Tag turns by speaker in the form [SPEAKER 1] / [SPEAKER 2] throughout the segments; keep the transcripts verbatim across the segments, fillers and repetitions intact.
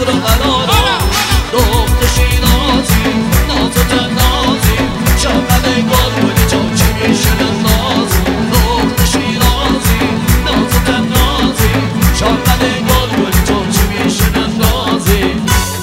[SPEAKER 1] صبر و قرارا دخت شیرازی ناز و تنازی شاقل گل گلی تو چی میشه ناز دخت شیرازی ناز و تنازی شاقل گل گلی تو چی میشه نازی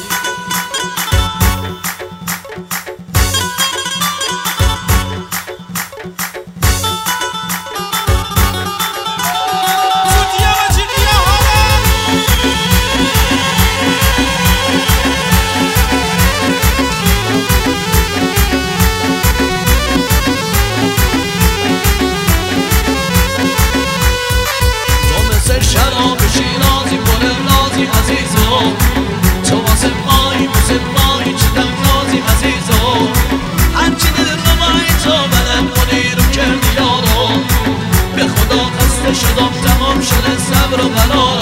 [SPEAKER 1] شراب شیرازی پر رازی عزیزو تو واسه مایی واسه مایی چه نازی عزیزو هرچی دل رمایی تو بلد کنی رو کردی یارو به خدا خسته شدم تمام شده صبر و قرار